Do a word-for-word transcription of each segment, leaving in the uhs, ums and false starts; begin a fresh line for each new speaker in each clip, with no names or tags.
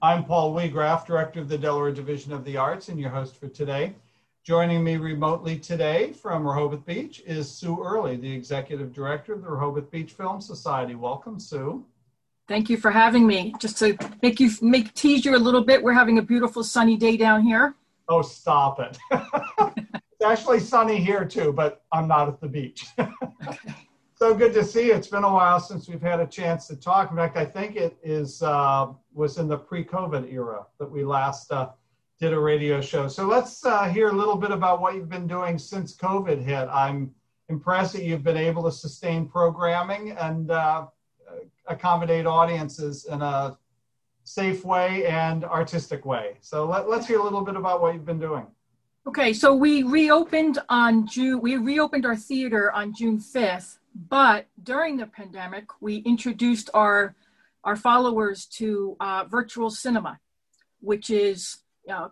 I'm Paul Weagraff, Director of the Delaware Division of the Arts and your host for today. Joining me remotely today from Rehoboth Beach is Sue Early, the Executive Director of the Rehoboth Beach Film Society. Welcome, Sue.
Thank you for having me. Just to make you make tease you a little bit, we're having a beautiful sunny day down here.
Oh, stop it. It's actually sunny here too, but I'm not at the beach.
Okay.
So good to see you. It's been a while since we've had a chance to talk. In fact, I think it is uh, was in the pre-COVID era that we last uh, did a radio show. So let's uh, hear a little bit about what you've been doing since COVID hit. I'm impressed that you've been able to sustain programming and uh, accommodate audiences in a safe way and artistic way. So let, let's hear a little bit about what you've been doing.
Okay, so we reopened on June, we reopened our theater on June fifth, but during the pandemic, we introduced our, our followers to uh, virtual cinema, which is uh,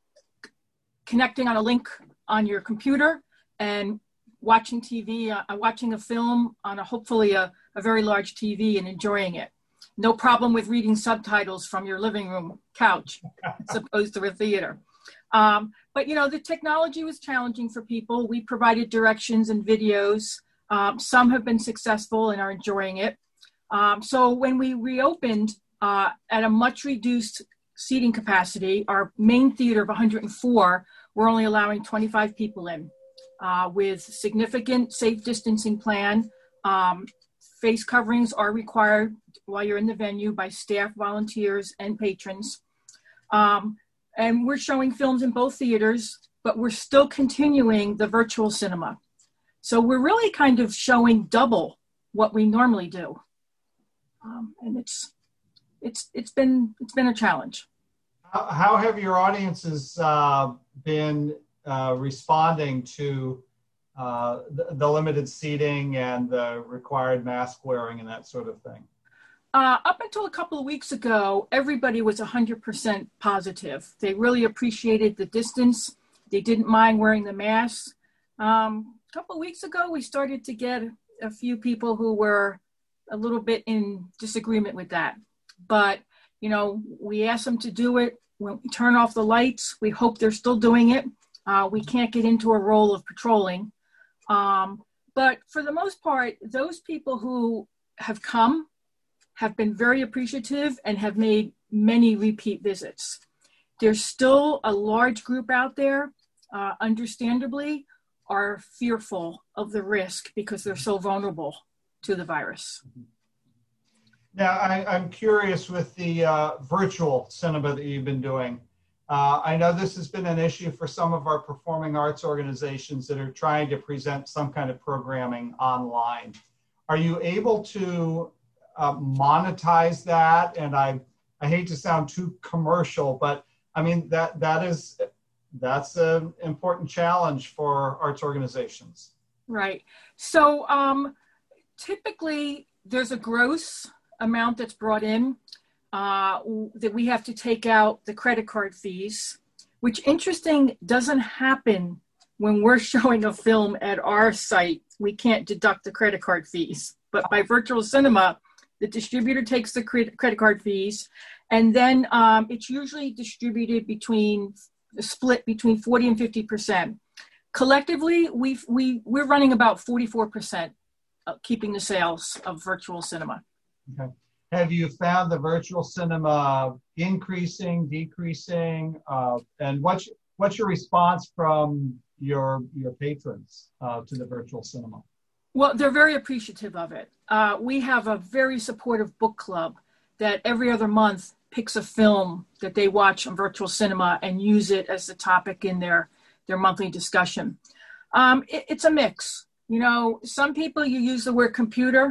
connecting on a link on your computer and watching T V, uh, watching a film on a hopefully a, a very large T V and enjoying it. No problem with reading subtitles from your living room couch, as opposed to a theater. Um, but, you know, the technology was challenging for people. We provided directions and videos. Um, some have been successful and are enjoying it. Um, so when we reopened uh, at a much reduced seating capacity, our main theater of one hundred four, we're only allowing twenty-five people in uh, with significant safe distancing plan. Um, face coverings are required while you're in the venue by staff, volunteers, and patrons. Um, And we're showing films in both theaters, but we're still continuing the virtual cinema. So we're really kind of showing double what we normally do. Um, and it's, it's, it's been, it's been a challenge.
How, how have your audiences uh, been uh, responding to uh, the, the limited seating and the required mask wearing and that sort of thing?
Uh, up until a couple of weeks ago, everybody was one hundred percent positive. They really appreciated the distance. They didn't mind wearing the mask. Um, a couple of weeks ago, we started to get a few people who were a little bit in disagreement with that. But, you know, we asked them to do it. When we turn off the lights, we hope they're still doing it. Uh, we can't get into a role of patrolling. Um, but for the most part, those people who have come have been very appreciative and have made many repeat visits. There's still a large group out there, uh, understandably, are fearful of the risk because they're so vulnerable to the virus.
Now, I, I'm curious with the uh, virtual cinema that you've been doing. Uh, I know this has been an issue for some of our performing arts organizations that are trying to present some kind of programming online. Are you able to Uh, monetize that? And I, I hate to sound too commercial, but I mean, that, that is, that's an important challenge for arts organizations.
Right. So um, typically there's a gross amount that's brought in uh, that we have to take out the credit card fees, which interesting doesn't happen when we're showing a film at our site. We can't deduct the credit card fees, but by virtual cinema, the distributor takes the credit card fees, and then um, it's usually distributed between, split between forty and fifty percent. Collectively, we've, we, we're running about forty-four percent of keeping the sales of virtual cinema.
Okay. Have you found the virtual cinema increasing, decreasing, uh, and what's, what's your response from your, your patrons uh, to the virtual cinema?
Well, they're very appreciative of it. Uh, we have a very supportive book club that every other month picks a film that they watch on virtual cinema and use it as the topic in their, their monthly discussion. Um, it, it's a mix. You know, some people, you use the word computer,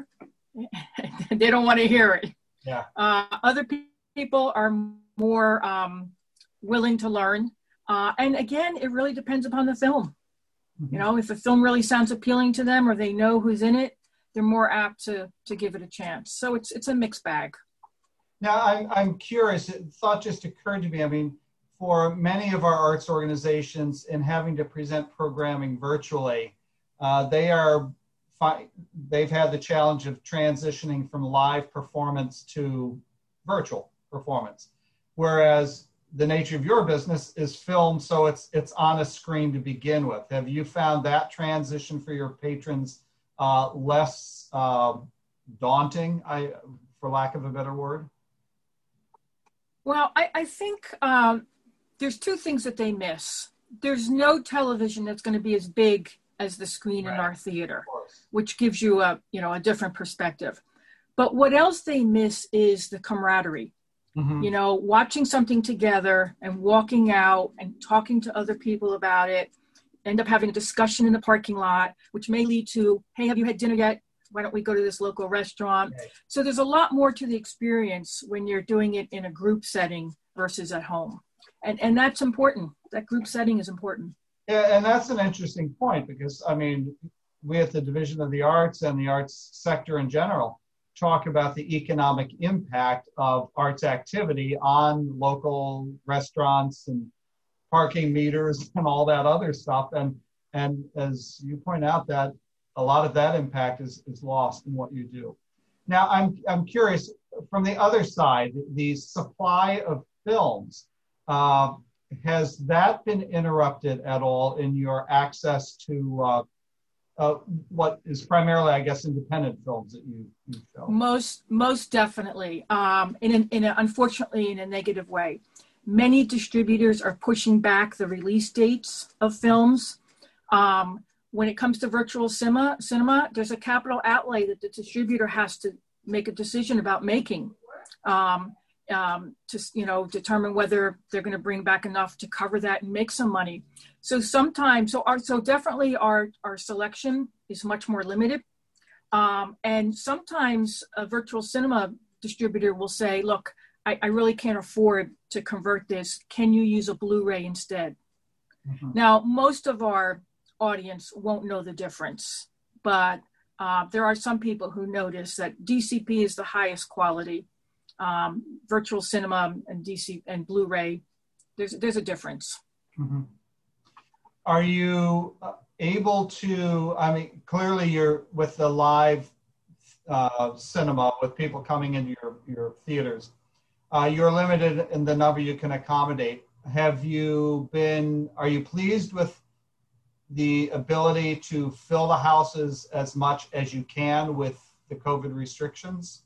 they don't want to hear it.
Yeah.
Uh, other pe- people are more um, willing to learn. Uh, and again, it really depends upon the film. You know, if a film really sounds appealing to them or they know who's in it, they're more apt to, to give it a chance. So it's it's a mixed bag.
Now, I'm, I'm curious, a thought just occurred to me. I mean, for many of our arts organizations in having to present programming virtually, uh, they are, fi- they've had the challenge of transitioning from live performance to virtual performance. whereas the nature of your business is film, so it's it's on a screen to begin with. Have you found that transition for your patrons uh, less uh, daunting, I, for lack of a better word?
Well, I, I think um, there's two things that they miss. There's no television that's going to be as big as the screen right. in our theater, which gives you a, you know, a different perspective. But what else they miss is the camaraderie. Mm-hmm. You know, watching something together and walking out and talking to other people about it, end up having a discussion in the parking lot, which may lead to, hey, have you had dinner yet? Why don't we go to this local restaurant? Okay. So there's a lot more to the experience when you're doing it in a group setting versus at home. And and that's important. That group setting is important.
Yeah, and that's an interesting point because, I mean, we at the Division of the Arts and the arts sector in general talk about the economic impact of arts activity on local restaurants and parking meters and all that other stuff. And and as you point out, that a lot of that impact is, is lost in what you do. Now, I'm I'm curious, from the other side, the supply of films, uh, has that been interrupted at all in your access to uh, uh, what is primarily, I guess, independent films that you, you film?
Most, most definitely, um, in, an, in a, unfortunately, in a negative way. Many distributors are pushing back the release dates of films. Um, when it comes to virtual cinema, cinema, there's a capital outlay that the distributor has to make a decision about making. Um, Um, to, you know, determine whether they're going to bring back enough to cover that and make some money. So sometimes, so our, so definitely our, our selection is much more limited. Um, and sometimes a virtual cinema distributor will say, look, I, I really can't afford to convert this. Can you use a Blu-ray instead? Mm-hmm. Now, most of our audience won't know the difference, but uh, there are some people who notice that D C P is the highest quality. Um, virtual cinema and D C and Blu-ray, there's there's a difference.
Mm-hmm. Are you able to? I mean, clearly you're with the live uh, cinema with people coming into your your theaters. Uh, you're limited in the number you can accommodate. Have you been? Are you pleased with the ability to fill the houses as much as you can with the COVID restrictions?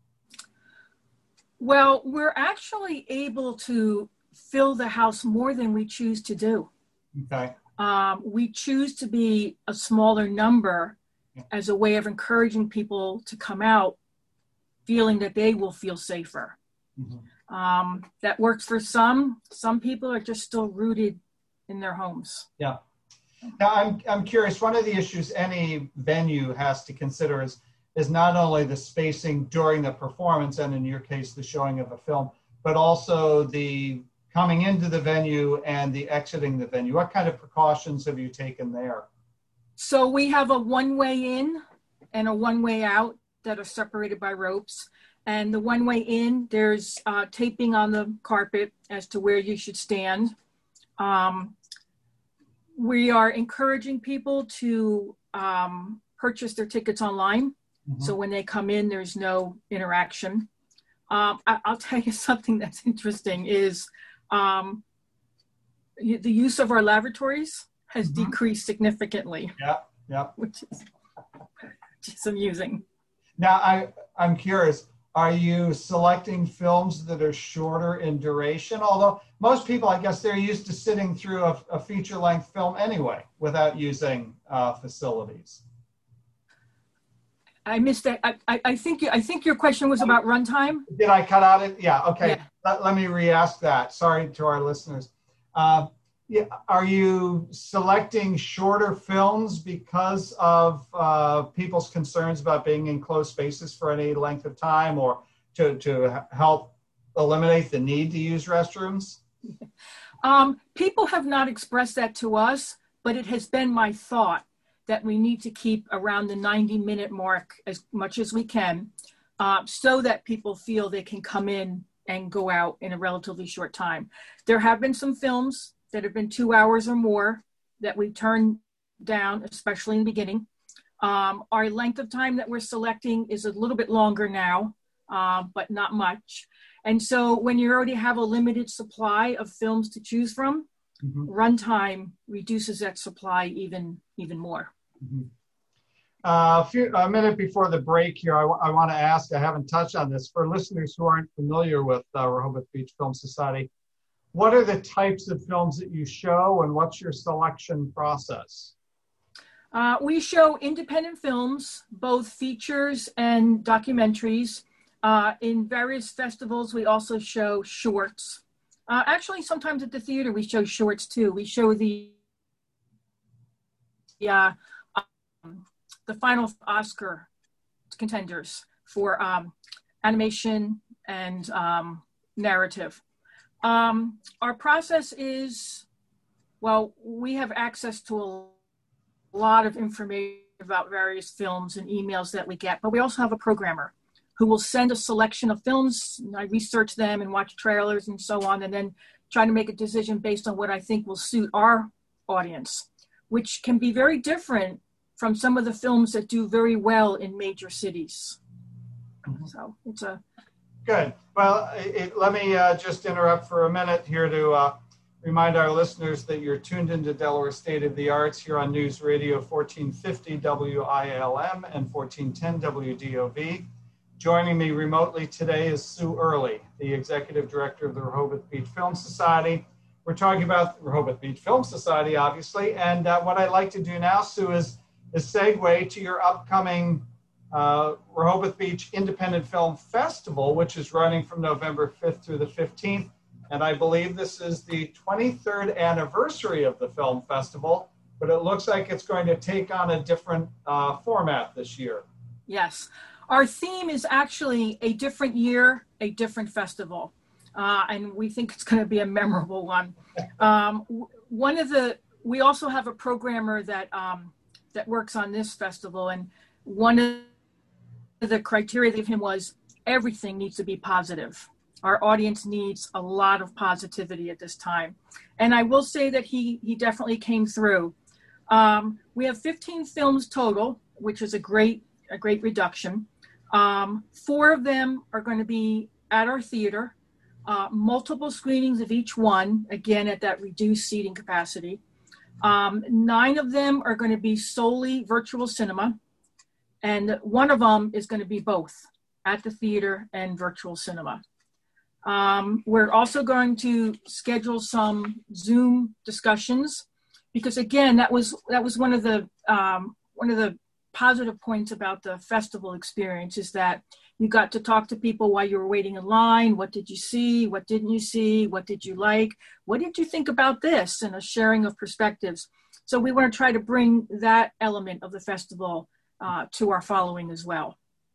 Well, we're actually able to fill the house more than we choose to do.
Okay.
Um, we choose to be a smaller number as a way of encouraging people to come out feeling that they will feel safer. Mm-hmm. Um, that works for some. Some people are just still rooted in their homes.
Yeah. Now, I'm, I'm curious, one of the issues any venue has to consider is is not only the spacing during the performance, and in your case, the showing of a film, but also the coming into the venue and the exiting the venue. What kind of precautions have you taken there?
So we have a one-way in and a one-way out that are separated by ropes. And the one-way in, there's uh, taping on the carpet as to where you should stand. Um, we are encouraging people to um, purchase their tickets online. Mm-hmm. So when they come in, there's no interaction. Um, I, I'll tell you something that's interesting is um, the use of our lavatories has mm-hmm. decreased significantly.
Yeah, yeah.
Which is just amusing.
Now, I, I'm curious, are you selecting films that are shorter in duration? Although most people, I guess, they're used to sitting through a, a feature-length film anyway without using uh, facilities.
I missed that. I, I, I think you, I think your question was about runtime.
Did I cut out it? Yeah. Okay. Yeah. Let, let me re-ask that. Sorry to our listeners. Uh, yeah, are you selecting shorter films because of uh, people's concerns about being in closed spaces for any length of time, or to to help eliminate the need to use restrooms?
Um, people have not expressed that to us, but it has been my thought that we need to keep around the ninety minute mark as much as we can, uh, so that people feel they can come in and go out in a relatively short time. There have been some films that have been two hours or more that we've turned down, especially in the beginning. Um, our length of time that we're selecting is a little bit longer now, uh, but not much. And so when you already have a limited supply of films to choose from, mm-hmm. runtime reduces that supply even, even more.
Mm-hmm. Uh, a, few, a minute before the break here, I, I want to ask, I haven't touched on this, for listeners who aren't familiar with uh, Rehoboth Beach Film Society, what are the types of films that you show and what's your selection process?
Uh, we show independent films, both features and documentaries. Uh, in various festivals, we also show shorts. Uh, actually, sometimes at the theater, we show shorts too. We show the, uh, um, the final Oscar contenders for um, animation and um, narrative. Um, our process is, well, we have access to a lot of information about various films and emails that we get, but we also have a programmer who will send a selection of films. I research them and watch trailers and so on, and then try to make a decision based on what I think will suit our audience, which can be very different from some of the films that do very well in major cities. Mm-hmm. So it's a...
Good. Well, it, let me uh, just interrupt for a minute here to uh, remind our listeners that you're tuned into Delaware State of the Arts here on News Radio fourteen fifty W I L M and fourteen ten W D O V. Joining me remotely today is Sue Early, the Executive Director of the Rehoboth Beach Film Society. We're talking about the Rehoboth Beach Film Society, obviously, and uh, what I'd like to do now, Sue, is, is segue to your upcoming uh, Rehoboth Beach Independent Film Festival, which is running from November fifth through the fifteenth. And I believe this is the twenty-third anniversary of the film festival, but it looks like it's going to take on a different uh, format this year.
Yes. Our theme is actually a different year, a different festival. Uh, and we think it's going to be a memorable one. Um, one of the, we also have a programmer that, um, that works on this festival. And one of the criteria of him was everything needs to be positive. Our audience needs a lot of positivity at this time. And I will say that he, he definitely came through. Um, we have fifteen films total, which is a great, a great reduction. Um, four of them are going to be at our theater, uh, multiple screenings of each one, again, at that reduced seating capacity. Um, nine of them are going to be solely virtual cinema. And one of them is going to be both at the theater and virtual cinema. Um, we're also going to schedule some Zoom discussions because, again, that was that was one of the um, one of the positive points about the festival experience is that you got to talk to people while you were waiting in line. What did you see? What didn't you see? What did you like? What did you think about this? And a sharing of perspectives. So we want to try to bring that element of the festival uh, to our following as well.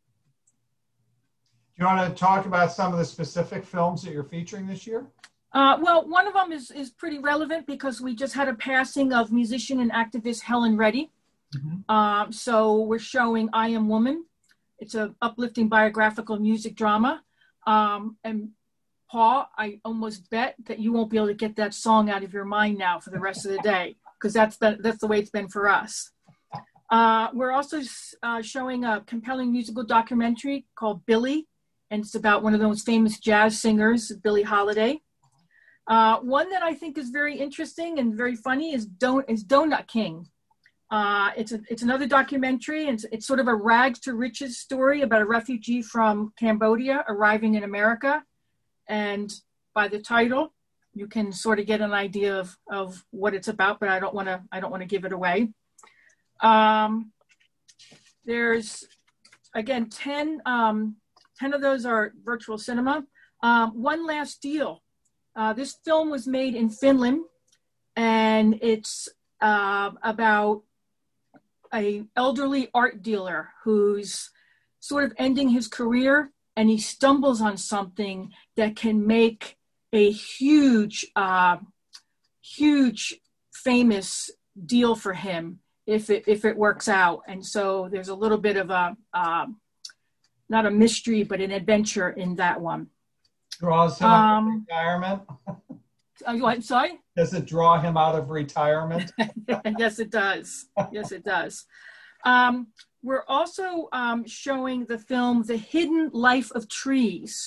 Do you want to talk about some of the specific films that you're featuring this year?
Uh, well, one of them is, is pretty relevant because we just had a passing of musician and activist Helen Reddy. Mm-hmm. Um, so we're showing I Am Woman. It's an uplifting biographical music drama. Um, and Paul, I almost bet that you won't be able to get that song out of your mind now for the rest of the day, because that's the, that's the way it's been for us. Uh, we're also uh, showing a compelling musical documentary called Billy, and it's about one of those famous jazz singers, Billie Holiday. Uh, one that I think is very interesting and very funny is, Don- is Donut King. Uh, it's a, it's another documentary, and it's, it's sort of a rags to riches story about a refugee from Cambodia arriving in America. And by the title, you can sort of get an idea of, of what it's about, but I don't want to I don't want to give it away. Um, there's, again, ten, um, ten of those are virtual cinema. Um, One Last Deal. Uh, this film was made in Finland, and it's uh, about a elderly art dealer who's sort of ending his career, and he stumbles on something that can make a huge, uh, huge, famous deal for him if it if it works out. And so there's a little bit of a uh, not a mystery, but an adventure in that one.
Draws him um, out of retirement.
I'm sorry?
Does it draw him out of retirement?
Yes, it does. Yes, it does. Um, we're also um, showing the film The Hidden Life of Trees,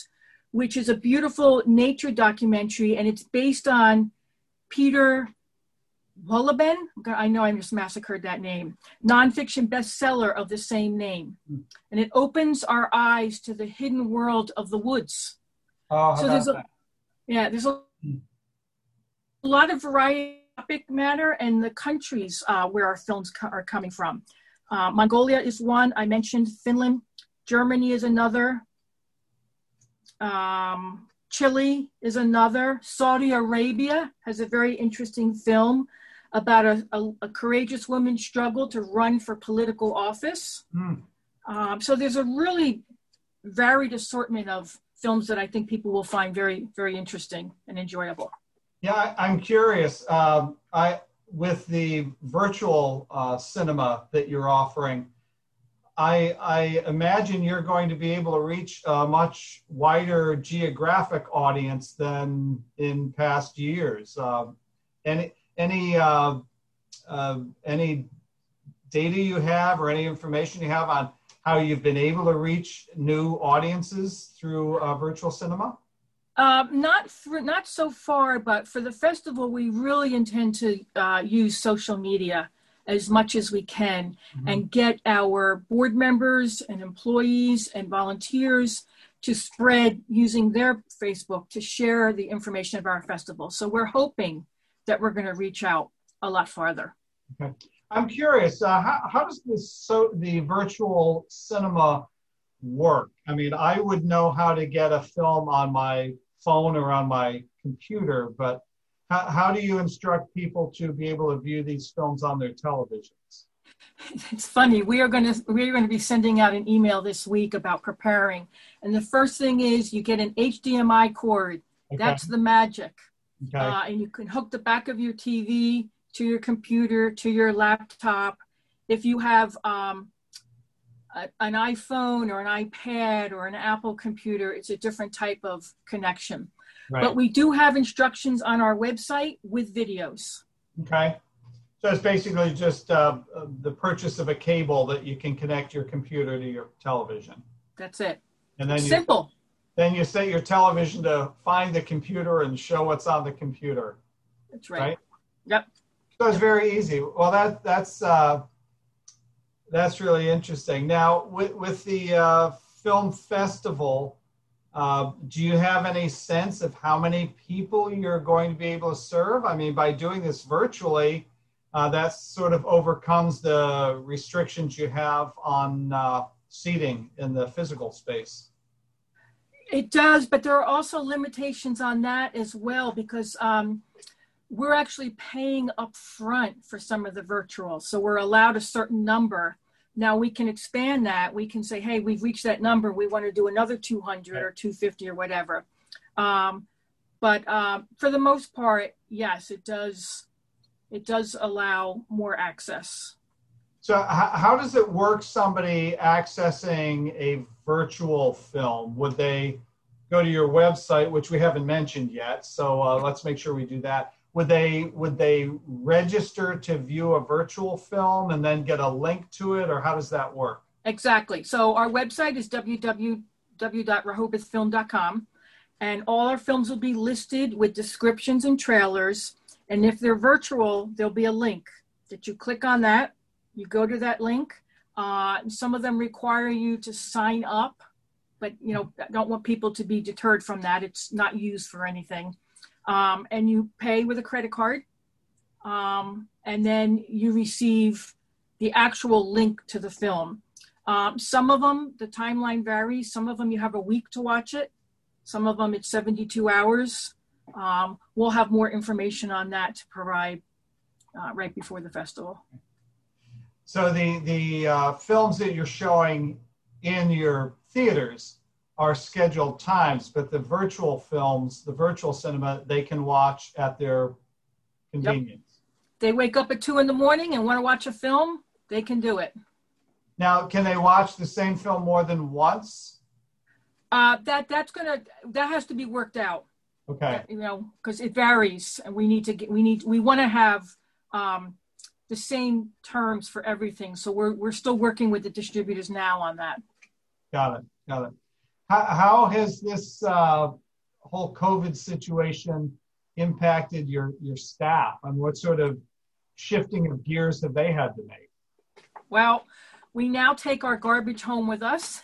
which is a beautiful nature documentary, and it's based on Peter Wohlleben. I know I just massacred that name. Nonfiction bestseller of the same name. And it opens our eyes to the hidden world of the woods.
Oh, how
so
about
there's a,
that?
yeah, there's a lot of variety of topic matter and the countries uh, where our films co- are coming from. Uh, Mongolia is one. I mentioned Finland. Germany is another. Um, Chile is another. Saudi Arabia has a very interesting film about a, a, a courageous woman's struggle to run for political office. Mm. Um, so there's a really varied assortment of films that I think people will find very, very interesting and enjoyable.
Yeah, I, I'm curious. Um, I with the virtual uh, cinema that you're offering, I, I imagine you're going to be able to reach a much wider geographic audience than in past years. Um, any any uh, uh, any data you have or any information you have on how you've been able to reach new audiences through uh, virtual cinema?
Uh, not for, not so far, but for the festival, we really intend to uh, use social media as much as we can mm-hmm. and get our board members and employees and volunteers to spread using their Facebook to share the information of our festival. So we're hoping that we're going to reach out a lot farther.
Okay. I'm curious, uh, how, how does this, so the virtual cinema work? I mean, I would know how to get a film on my phone or on my computer, but how, how do you instruct people to be able to view these films on their televisions?
It's funny. We are going to we're going to be sending out an email this week about preparing, and the first thing is you get an H D M I cord. Okay. That's the magic, okay. uh, and you can hook the back of your T V to your computer, to your laptop. If you have um, a, an iPhone or an iPad or an Apple computer, it's a different type of connection. Right. But we do have instructions on our website with videos.
Okay. So it's basically just uh, the purchase of a cable that you can connect your computer to your television.
That's it.
And then
it's
you
simple.
Set, then you set your television to find the computer and show what's on the computer.
That's right.
Right?
Yep.
So it's very easy. Well, that that's uh, that's really interesting. Now, with with the uh, film festival, uh, do you have any sense of how many people you're going to be able to serve? I mean, by doing this virtually, uh, that sort of overcomes the restrictions you have on uh, seating in the physical space.
It does, but there are also limitations on that as well, because um, we're actually paying up front for some of the virtual. So we're allowed a certain number. Now we can expand that. We can say, hey, we've reached that number. We want to do another two hundred or two fifty or whatever. Um, but um, for the most part, yes, it does. It does allow more access.
So how, how does it work, somebody accessing a virtual film? Would they go to your website, which we haven't mentioned yet, so uh, let's make sure we do that. Would they would they register to view a virtual film and then get a link to it, or how does that work?
Exactly. So our website is w w w dot rehoboth film dot com, and all our films will be listed with descriptions and trailers. And if they're virtual, there'll be a link that you click on that. You go to that link. Uh, some of them require you to sign up, but you know, I don't want people to be deterred from that. It's not used for anything. Um, and you pay with a credit card, um, and then you receive the actual link to the film. Um, some of them, the timeline varies. Some of them you have a week to watch it. Some of them it's seventy-two hours. Um, we'll have more information on that to provide uh, right before the festival.
So the, the uh, films that you're showing in your theaters are scheduled times, but the virtual films, the virtual cinema, they can watch at their convenience. Yep.
They wake up at two in the morning and want to watch a film, they can do it.
Now, can they watch the same film more than once?
Uh, that that's gonna that has to be worked out.
Okay.
You know, because it varies, and we need to get we need we want to have um, the same terms for everything. So we're we're still working with the distributors now on that.
Got it. Got it. How, how has this uh, whole COVID situation impacted your, your staff, and what sort of shifting of gears have they had to make?
Well, we now take our garbage home with us.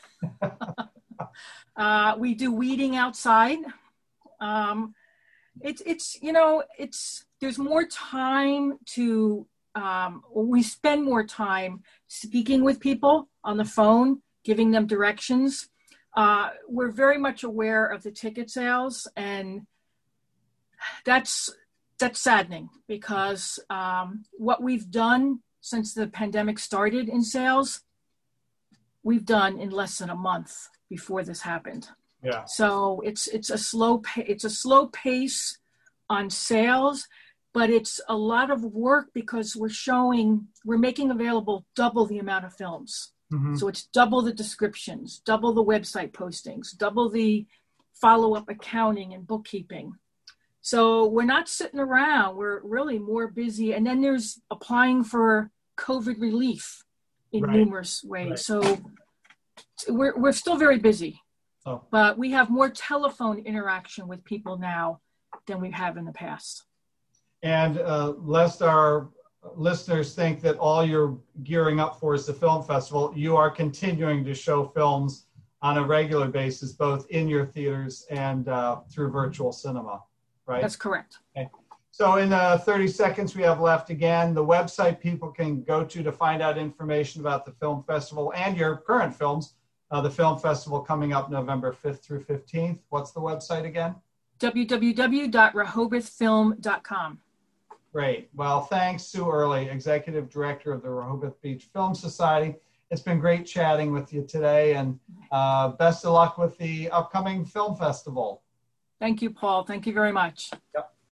uh, we do weeding outside. Um, it's, it's, you know, it's, there's more time to, um, we spend more time speaking with people on the phone, giving them directions. Uh, we're very much aware of the ticket sales, and that's, that's saddening because um, what we've done since the pandemic started in sales, we've done in less than a month before this happened.
Yeah.
So it's it's a slow pa- it's a slow pace on sales, but it's a lot of work because we're showing we're making available double the amount of films. Mm-hmm. So it's double the descriptions, double the website postings, double the follow-up accounting and bookkeeping. So we're not sitting around. We're really more busy. And then there's applying for COVID relief in right. numerous ways. Right. So we're we're still very busy, oh. but we have more telephone interaction with people now than we have in the past.
And uh, lest our listeners think that all you're gearing up for is the film festival, you are continuing to show films on a regular basis, both in your theaters and uh, through virtual cinema, right?
That's correct.
Okay. So in the thirty seconds we have left, again, the website people can go to to find out information about the film festival and your current films, uh, the film festival coming up November fifth through fifteenth. What's the website again?
w w w dot rehoboth film dot com.
Great. Well, thanks, Sue Early, Executive Director of the Rehoboth Beach Film Society. It's been great chatting with you today, and uh, best of luck with the upcoming film festival.
Thank you, Paul. Thank you very much.
Yep.